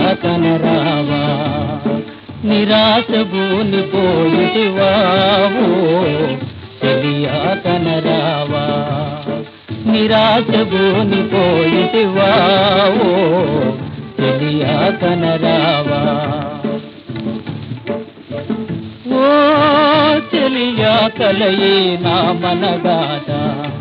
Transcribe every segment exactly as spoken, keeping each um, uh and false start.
కనరావా నిరాశ భూని పోయిటివావో చెలియా కనరావా నిరాశ భూని పోయిటివావో చెలియా కనరావా ఓ చెలియా కలయే నా మనగాట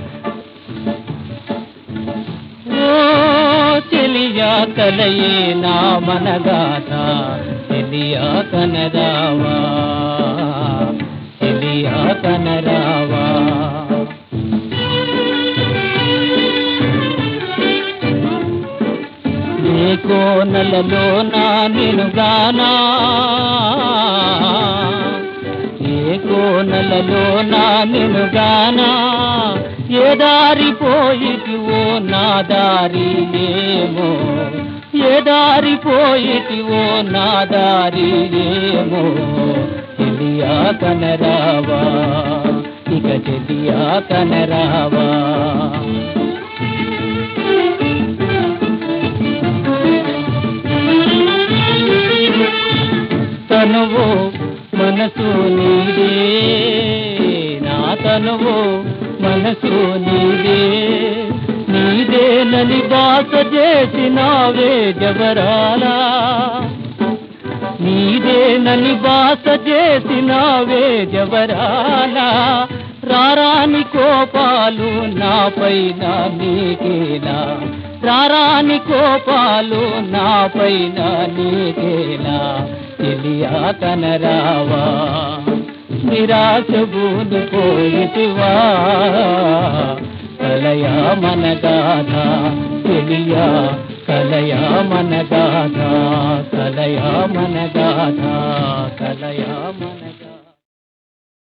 ఓ చెలియా కలయే నా మనగాట చెలియా కనరావా చెలియా కనరావా ఏ కోనలలో నా నినుగానా ఏ కోనలలో నా నినుగానా ఏ దారి పోయిటివో నా దారి ఏమో ఏ దారి పోయిటివో నా దారి ఏమో చెలియా కనరావా ఇక చెలియా కనరావా తనువు మనసు నీదే నా తనువు మనసు నీదే నీదేనని బాస చేసినావే జబరాలా నీదేనని బాస చేసినావే జబరాలా రారాని కోపాలు నాపైన నీకేలా రారాని కోపాలు నాపైన నీకేలా చెలియా కనరావా నిరాశ భూని పోయిటివా కలయా మన గాథ చెలియా కలయా మన గాథ కలయా మన గాథ కలయా మన